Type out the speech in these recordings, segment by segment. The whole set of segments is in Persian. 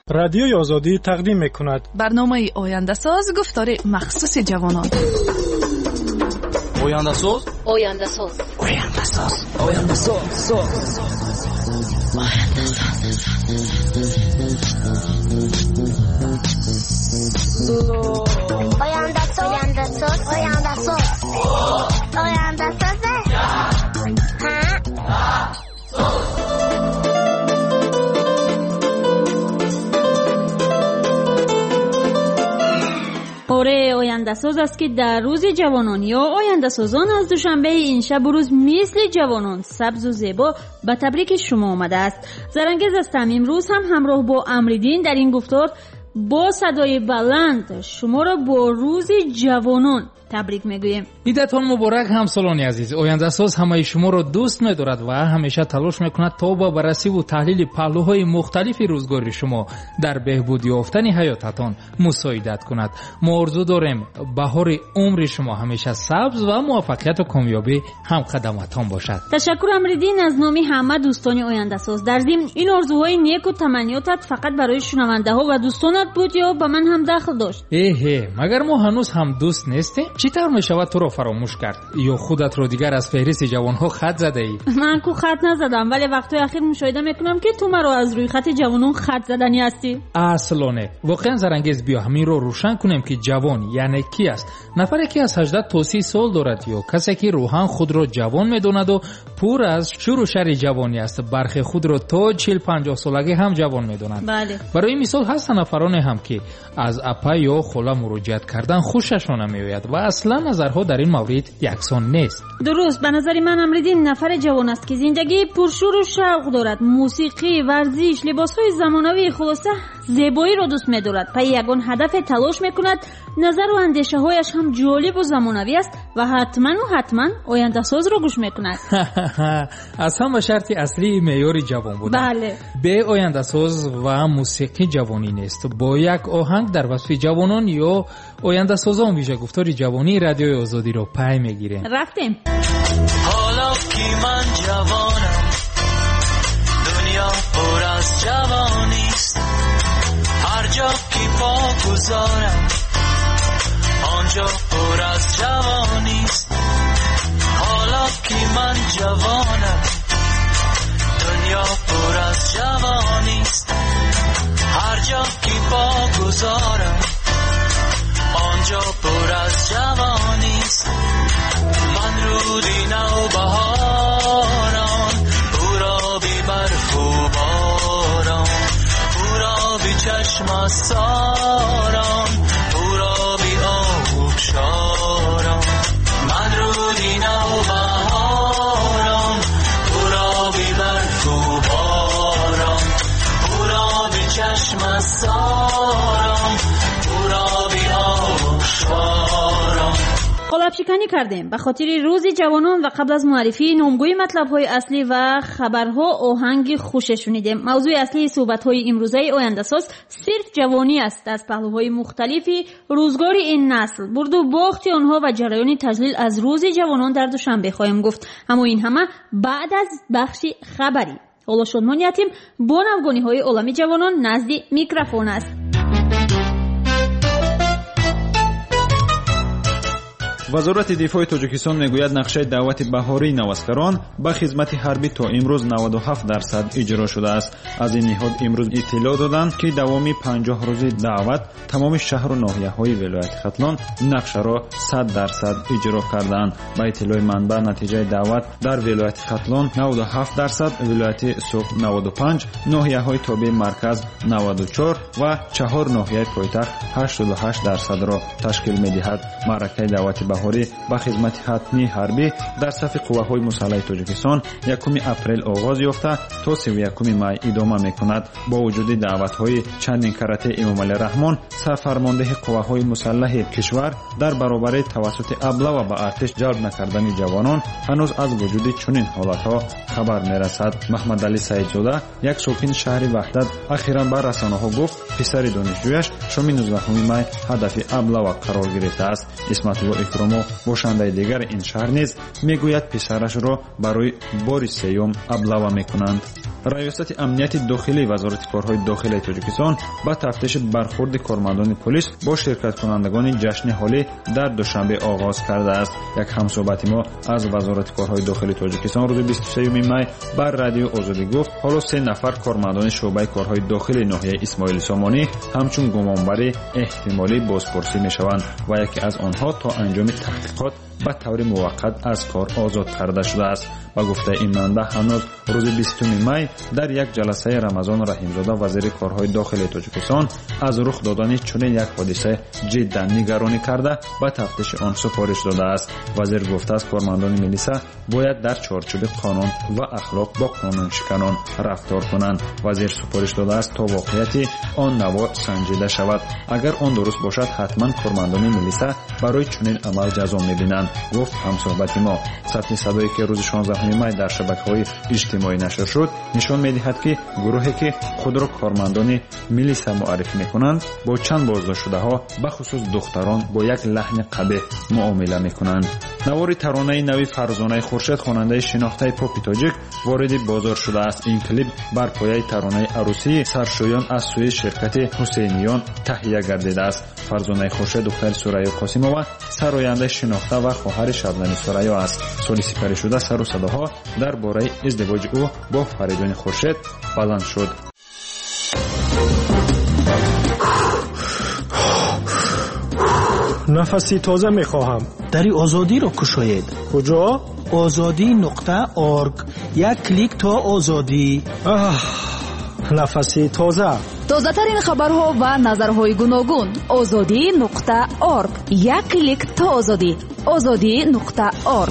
رادیوی آزادی تقدیم می‌کند برنامه آینده ساز گفتار مخصوص جوانان. آینده ساز آینده ساز است که در روز جوانان یا آینده سازان از دوشنبه این شب و روز مثل جوانان سبز و زیبا به تبریک شما آمده است. زرنگز هستم. امروز هم همراه با امریدین در این گفتار با صدای بلند شما را با روز جوانان تبریک میگویم. ایدتان مبارک همسالان عزیز. آینده ساز همه شما را دوست می‌دارد و همیشه تلاش می‌کند تا با بررسی و تحلیل پهلوهای مختلف روزگار شما در بهبود یافتن حیاتتان مساعدت کند. ما آرزو داریم بهار عمر شما همیشه سبز و موفقیت و کامیابی هم قدمتان باشد. تشکر امریدین از نام همه دوستان آینده ساز. در ضمن این آرزوهای نیک و تمنیاتت فقط برای شنونده‌ها و دوستانت بود یا به من هم دخل داشت؟ مگر ما هنوز هم دوست نیستیم؟ چطور میشود تو را فراموش کرد؟ یا خودت را دیگر از فهرست جوانها خط زده ای؟ من کو خط نزدم، ولی وقتی اخیر مشاهده میکنم که تو مرا از روی خط جوانان خط زدنی هستی. اصلا نه. واقعا زرنگز بیا همین رو روشن کنیم که جوان یعنی کی است. نفری که از 18 تا 30 سال دارد یا کسی که روحاً خود را جوان میداند و پر از شور و شر جوانی است. برخی خود را تا 40-50 سالگی هم جوان میدانند. بله. برای مثال هست نفرانی هم که از اپا یا خاله مراجعت کردن خوششان نمیآید و اصلا نظرها در این مورد یکسان نیست. درست. به نظر من امریدین نفر جوان است که زندگی پرشور و شوق دارد، موسیقی، ورزش، لباسهای زمانوی، خلاصه زیبایی را دوست می‌دارد. پای یگان هدف تلاش می‌کند. نظر و اندیشه‌هایش هم جالب و زمانوی است و حتما آینده ساز را گوش می‌کند. از هم شرط اصلی معیار جوان بودن. بله. به آینده ساز و موسیقی جوانی نیست. با یک آهنگ در وصف جوانان یا آینده سازان ویژه گفتار جوانی رادیوی آزادی رو پای میگیریم. رفتیم. حالا که من جوانم دنیا پر از جوانیست، هر جا که پا گذارم آنجا پر از جوانیست. حالا که من جوانم دنیا پر از جوانیست، هر جا که پا گذارم آنجا پر از جوانیست. من رودی نو بهاران، پورابی برف و باران، پورابی چشم ساران، پورابی آب شاران. من رودی نو بهاران، پورابی برف و باران، پورابی چشم ساران، پورابی آب شاران. قالب شکنی کردیم به خاطر روز جوانان و قبل از معرفی نامگوی مطلب‌های اصلی و خبرها آهنگ خوش شنیدیم. موضوع اصلی صحبت‌های امروزه آینده ساز صرف جوانی است. از پهلوهای مختلفی روزگار این نسل، برد و باخت آنها و جریان تجلیل از روز جوانان در دوشنبه خواهیم گفت. اما این همه بعد از بخش خبری. حالا شادمانیتیم با نوگانی‌های عالمی جوانان نزد میکروفون است. وزارت دفاع تاجیکستان میگوید نقشه دعوت بهاری نواسکران به خدمت حربی تا امروز 97% اجرا شده است. از این نهاد امروز اطلاع دادند که دوامی 50 روزی دعوت تمام شهر و ناحیه‌های ولایت ختلان نقشه را 100% اجرا کردند. با اطلاع منبع نتیجه دعوت در ولایت ختلان 97%، ولایت سوق 95%، ناحیه‌های تابع مرکز 94% و 4 ناحیه پایتخت 88% را تشکیل می‌دهد. معرکه دعوت بهاری با خدمت حتمی حربی در صف قواهای مسلح تاجیکستان 1 اپریل آغاز یافته تا 31 می ادامه میکند. با وجود دعوت‌های چندین کرته امام علی رحمان سرفرمانده قواهای مسلح کشور در برابر توسط ابله و با ارتش جلب نکردن جوانان هنوز از وجود چنین حالت‌ها خبر میرسد. محمد علی سعیدزاده یک ساکن شهر وحدت اخیراً به رسانه‌ها گفت پسر دانشجویش شام 19 می هدف ابله و قرار گرفته است. اسمت الله чоруму бошандаи дигар ин шаҳр низ мегӯяд писарашро барои бори сеюм аблава мекунанд. раёсати амнияти дохилии вазорати корҳои дохилии тоҷикистон ба тафтиши бархурди кормандони полис бо ширкаткунандагони ҷашни ҳолӣ дар душанбе оғоз кардааст. як ҳамсӯҳбати мо аз вазорати корҳои дохилии тоҷикистон рӯзи 23 май бар радиои озодӣ гуфт ҳоло 3 нафар кормандони шуъбаи корҳои дохилии ноҳияи исмоили сомонӣ ҳамчун гумонбари эҳтимолӣ бозпурсӣ мешаванд ва яке аз онҳо то анҷоми таҳқиқот ба таври муваққат аз кор озод карда шудааст. ба гуфтаи ин манба ҳанӯз рӯзи 20 май дар як ҷаласаи Рамазон Раҳимзода вазири корҳои дохилии Тоҷикистон аз рух додани чунин як ҳодиса ҷиддан нигаронӣ карда ба тафтиши он супориш додааст. вазир гуфтааст кормандони милиса бояд дар чорчӯби қонун ва ахлоқ бо қонуншиканон рафтор кунанд. вазир супориш додааст то воқеияти он наво санҷида шавад. агар он дуруст бошад ҳатман кормандони милиса барои чунин амал ҷазо мебинанд, гуфт ҳамсӯҳбати мо. сатҳи садое ки рӯзи 16 май дар шабакаҳои иҷтимоӣ нашр шуд нишон медиҳад ки гурӯҳе ки худро кормандони милиса муаррифӣ мекунанд бо чанд боздоштшудаҳо ба хусус духтарон бо як лаҳни қабеҳ муомила мекунанд. навори таронаи нави Фарзонаи Хуршед хонандаи шинохтаи попи тоҷик вориди бозор шудааст. ин клип бар пояи таронаи арӯсии саршӯён аз сӯи ширкати ҳусейниён таҳия гардидааст. Фарзонаи Хуршед духтари Сурайё Қосимова сарояндаи шинохта ва хоҳари Шабнами Сурайё аст. соли сипаришуда сару садоҳо дар бораи издивоҷи ӯ бо Фаридуни Хуршед баланд шуд. нафаси тоза мехоҳам. дари озодиро кушоед. куҷо? озодӣ.орг. як клик то озодӣ. нафаси тоза. тозатарин хабарҳо ва назарҳои гуногун. озодӣ.орг. як клик то озодӣ. озодӣ.орг.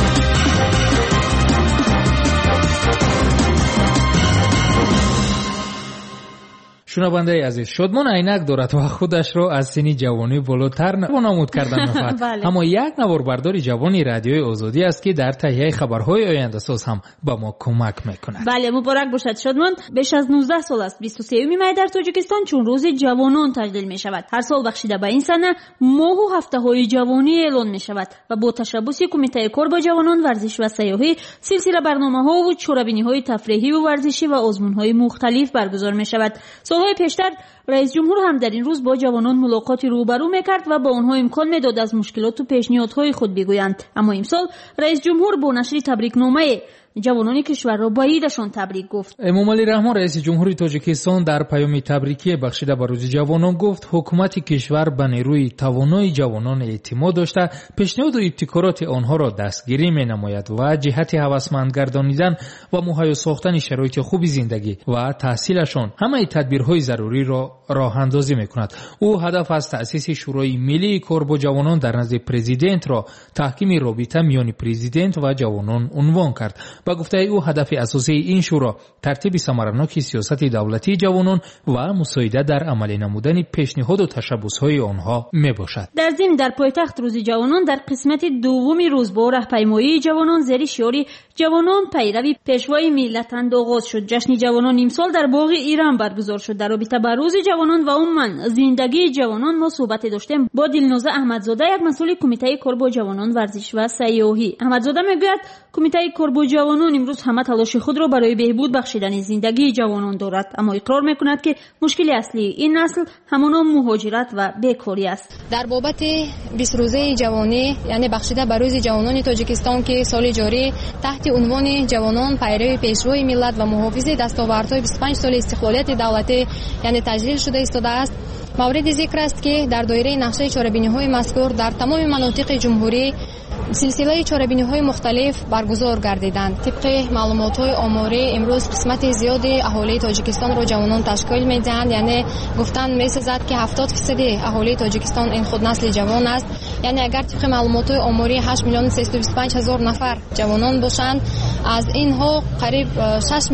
шунавандаи азиз, шодмон айнак дорад ва худашро аз синни ҷавонӣ болотар намуд карда мехоҳад. аммо як наворбардори ҷавони радиои озодӣ аст ки дар таҳияи хабарҳои ояндасоз ҳам ба мо кӯмак мекунад. бале, муборак бошад шодмон. беш аз 19 сол аст 23 май дар Тоҷикистон чун рӯзи ҷавонон таҷлил мешавад. ҳар сол бахшида ба ин сана моҳу ҳафтаҳои ҷавонӣ эълон мешавад ва бо ташаббуси кумитаи кор бо ҷавонон, варзиш ва сайёҳӣ силсила барномаҳо ва чорабиниҳои тафриҳиву варзишӣ ва озмунҳои мухталиф баргузор мешавад. пештар раис ҷумҳур ҳам дар ин рӯз бо ҷавонон мулоқоти рӯбарӯ мекард ва ба онҳо имкон медод аз мушкилоту пешниҳодҳои худ бигӯянд. аммо имсол раис ҷумҳур бо нашри табрикномае ҷавонони кишварро ба идашон табрик гуфт. эмомалӣ раҳмон раиси ҷумҳури тоҷикистон дар паёми табрикие бахшида ба рӯзи ҷавонон гуфт ҳукумати кишвар ба нерӯи тавонои ҷавонон эътимод дошта пешниҳоду ибтикороти онҳоро дастгирӣ менамояд ва ҷиҳати ҳавасманд гардонидан ва муҳайё сохтани шароити хуби зиндагӣ ва таҳсилашон ҳамаи тадбирҳои заруриро роҳандозӣ мекунад. ӯ ҳадаф аз таъсиси шӯрои миллии кор бо ҷавонон дар назди президентро таҳкими робита миёни президент ва ҷавонон унвон кард. ба гуфтаи ӯ ҳадафи асосии ин шӯро тартиби самараноки сиёсати давлатии ҷавонон ва мусоида дар амалӣ намудани пешниҳоду ташаббусҳои онҳо мебошад. дар зимн дар пойтахт рӯзи ҷавонон дар қисмати дуввуми рӯз бо раҳпаймоии ҷавонон зери шиори ҷавонон пайрави пешвои миллатанд оғоз шуд. ҷашни ҷавонон имсол дар боғи Иран баргузор шуд. дар робита ба рӯзи ҷавонон ва умуман зиндагии ҷавонон мо суҳбате доштем бо Дилноза Аҳмадзода, як масъули кумитаи кор бо ҷавонон, варзиш ва сайёҳӣ. аҳмадзода мегӯяд кумитаи кор бо ҷавонон имрӯз ҳама талоши худро барои беҳбуд бахшидани зиндагии ҷавонон дорад, аммо иқрор мекунад ки мушкили аслии ин насл ҳамоно муҳоҷират ва бекорӣ аст. дар бобати 20 рӯзаи ҷавонӣ, яъне бахшида ба рӯзи ҷавонони Тоҷикистон ки соли ҷорӣ таҳти унвони ҷавонон пайрави пешрои миллат ва муҳофизи дастовардҳои 25 соли истиқлолияти давлатӣ яъне таҷлил шуда истодааст. мавриди зикр аст ки дар доираи нақшаи чорабиниҳои мазкур дар тамоми манотиқи ҷумҳурӣ силсилаи чорабиниҳои мухталиф баргузор гардиданд. тибқи маълумотҳои оморӣ имрӯз қисмати зиёди аҳолии Тоҷикистонро ҷавонон ташкил медиҳанд, яъне гуфтан месазад ки 70% аҳолии Тоҷикистон ин худ насли ҷавон аст. яъне агар тибқи маълумотҳои оморӣ 8 миллион 325 ҳазор нафар ҷавонон бошанд, аз инҳо қариб 6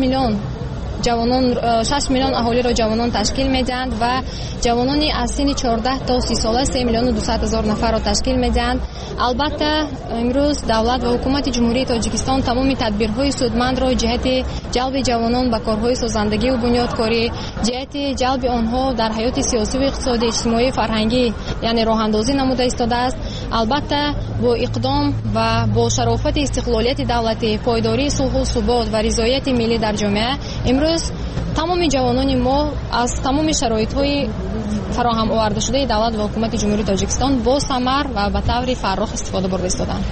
миллион аҳолиро ҷавонон ташкил медиҳанд ва ҷавонони аз синни 14 то 30 сола 3 миллион 200 ҳазор нафарро ташкил медиҳанд. албатта имрӯз давлат ва ҳукумати ҷумҳурии Тоҷикистон тамоми тадбирҳои судмандро ҷиҳати ҷалби ҷавонон ба корҳои созандагию бунёдкорӣ, ҷиҳати ҷалби онҳо дар ҳаёти сиёсиву иқтисодӣ, иҷтимоӣ, фарҳангӣ яъне роҳандозӣ намуда истодааст. البته با اقدام و با شرافت استقلالیت دولتی، پایداری صلح و ثبات و رضایت ملی در جامعه، امروز تمام جوانان ما از تمام شرایط‌های فراهم آورده شده دولت و حکومت جمهوری تاجیکستان با ثمر و به طور فراخ استفاده برده ایستادند.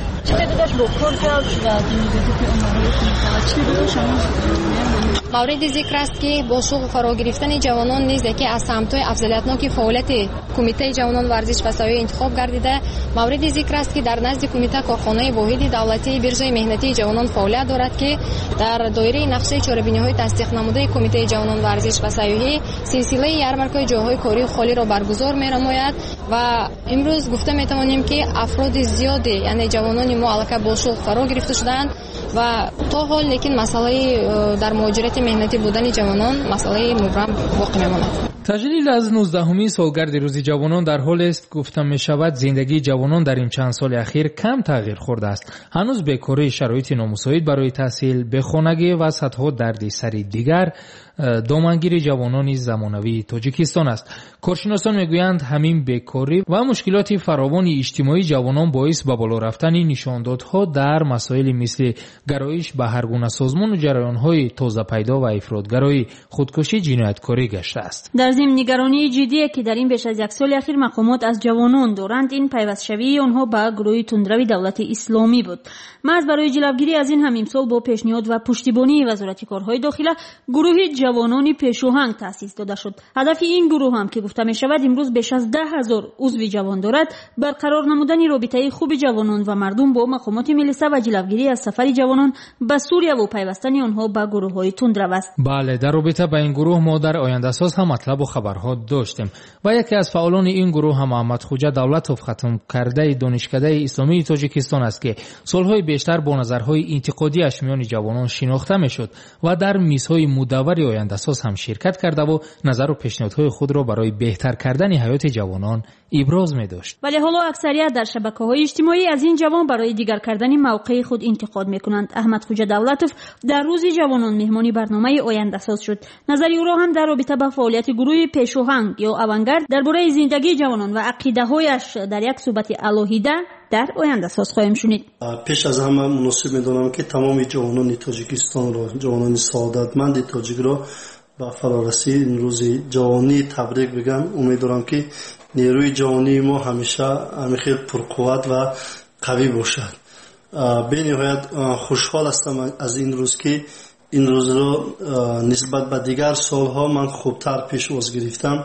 مورد ذکر است که با شوق فرا گرفتن جوانان نیز یکی از سمت‌های افضلیت‌ناک فعالیت کمیته جوانان ورزش و سیاحی انتخاب گردیده. مورد ذکر است که در نزد کمیته کارخانه واحد دولتی بیرژه مهنتی جوانان فعالیت دارد که در دایره نقشه چاره‌بینی‌های تصدیق نموده کمیته جوانان ورزش و سیاحی سلسله یارمارک‌های جاهای کاری خالی را برگزار می‌نماید و امروز گفته می‌توانیم که افراد زیادی یعنی جوانان ما البته با شوق فرا گرفته شدند و تا حال لیکن مسئله در مهاجرت مهنتی بودن جوانان مسئله مبرم باقی میماند. تجلیل از 19مین سالگرد روز جوانان در حال است گفتم می شود زندگی جوانان در این چند سال اخیر کم تغییر خورده است. هنوز بیکاری، شرایط نامساعد برای تحصیل، بخانگی و صدها دردسر دیگر دامنگیر جوانان زمانوی تاجیکستان است. کارشناسان میگویند همین بیکاری و مشکلات فراوان اجتماعی جوانان باعث به بالا رفتن نشاندادها در مسائل مثل گرایش به هر گونه سازمان و جریان‌های تازه پیدا و افراطگرایی، خودکشی، جنایتکاری گشته است. در ضمن نگرانی جدی که در این بیش از یک سال اخیر مقامات از جوانان دارند این پیوست شوی آنها به گروه تندروی دولت اسلامی بود. محض برای جلوگیری از این هم امسال با پیشنهاد و پشتیبانی وزارت کارهای داخله گروه جوانان پیشاهنگ تأسیس داده شد. هدف این گروه هم که گفته می شود امروز بیش از 10,000 عضو جوان دارد برقرار نمودن رابطه خوب جوانان و مردم با مقامات ملیسا و جلوگیری از سفر جوانان به سوریه و پیوستن آنها به گروه‌های تندرو است. بله، در رابطه با این گروه ما در آینده اساس هم مطلب و خبرها داشتیم و یکی از فعالان این گروه هم محمد خوجه دولتوف ختم کرده دانشکده اسلامی تاجیکستان است که سالهای بیشتر با نظرهای انتقادی اش میان جوانان شناخته میشد و در میزهای مدور آینده اساس هم شرکت کرده و نظر و پیشنهادهای خود را برای بهتر کردن حیات جوانان ابراز می داشت. ولی حالا اکثریت در شبکه‌های اجتماعی از این جوان برای دیگر کردن موقع خود انتقاد میکنند. احمد خوجه دولتوف در روز جوانان مهمانی برنامه آینده ساز شد. نظری او را هم در رابطه با فعالیت گروه پیشاهنگ یا آونگارد درباره زندگی جوانان و عقیده‌هایش در یک صحبت الهیده در آینده ساز خواهیم شنید. پیش از همه مناسب می‌دانم که تمام جوانان تاجیکستان را، جوانان سعادتمند تاجیک را با فرارسی این روز جوانی تبریک بگم. امیدوارم که نیروی جوانی ما همیشه خیلی پرقوت و قوی باشد. به نهایت خوشحال هستم از این روز که این روز را نسبت به دیگر سالها من خوبتر پیش از گرفتم.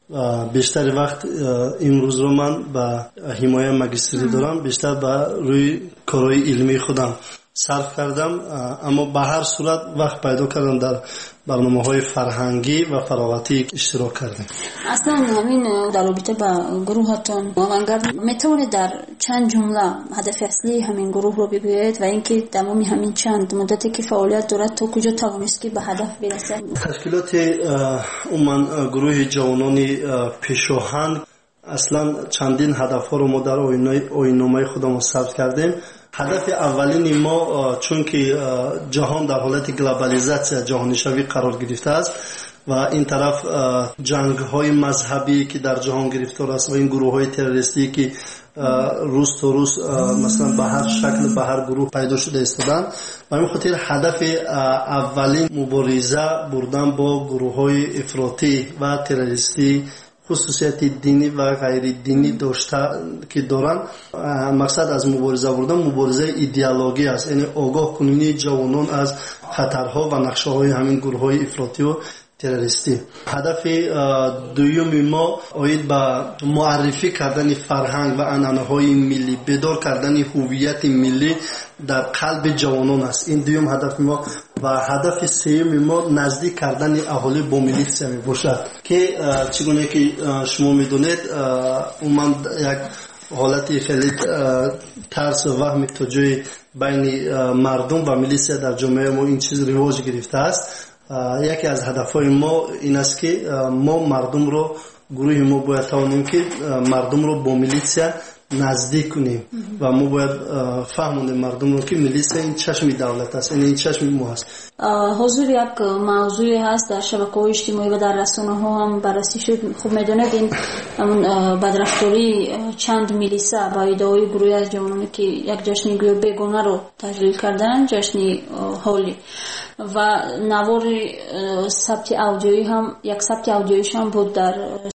بیشتر وقت امروز رو من به حمایت ماجستری دارم، بیشتر به روی کارهای علمی خودم صرف کردم، اما به هر صورت وقت پیدا کردم در برنامه‌های فرهنگی و فراغتی اشتراک کردم. اصلا همین در رابطه با گروهتون آونگارد میتونید در چند جمله هدف اصلی همین گروه رو بگویید و اینکه تمام همین چند مدتی که فعالیت دارد تا کجا توانست که به هدف برسد؟ تشکیلات عموما گروه جوانان پیشاهنگ اصلا چندین هدف‌ها رو ما در آیین‌نامه خودمون ثبت کردیم. هدف اولین ما چون که جهان در حالت گلوبالیزاسیون جهانی شوی قرار گرفته است و این طرف جنگ‌های مذهبی که در جهان گرفتار است و این گروه‌های تروریستی که روز تا روز مثلا به هر شکل به هر گروه پیدا شده ایستادن و همین خاطر هدف اولین مبارزه بردن با گروه‌های افراطی و تروریستی خصوصیت دینی و غیر دینی داشته که دارن. مقصد از مبارزه بردن مبارزه ایدئولوژی است، یعنی آگاه کنونی جوانان از خطرها و نقشه‌های همین گروه‌های افراطی و تروریستی. هدف دوم ما آید به معرفی کردن فرهنگ و عنعنه‌های ملی، بیدار کردن هویت ملی در قلب جوانان است. این دوم هدف ما و هدف سوم ما نزدیک کردن اهالی با میلیسیا می باشد که چگونه که شما میدونید عموما یک حالتی خیلی ترس و وهم توجه بین مردم و میلیسیا در جامعه ما این چیز رواج گرفته است. یکی از هدفهای ما این است که ما مردم رو گروه ما باید توانیم که مردم رو با میلیسیا نزدیک کنیم و ما باید فهمونیم مردم رو که ملیسا این چشم دولت است، این چشم ما است. حضور یک موضوعی هست در شبکه‌های اجتماعی و در رسانه‌ها هم بررسی شد. خوب می‌دونید این بدرفتاری چند میلیسا با ادعای گروهی از جوانانی که یک جشن گویا بیگانه رو تجلیل کردن، جشن هولی، و نوار ثبت آدیویی هم یک ثبت آدیوییش هم بود در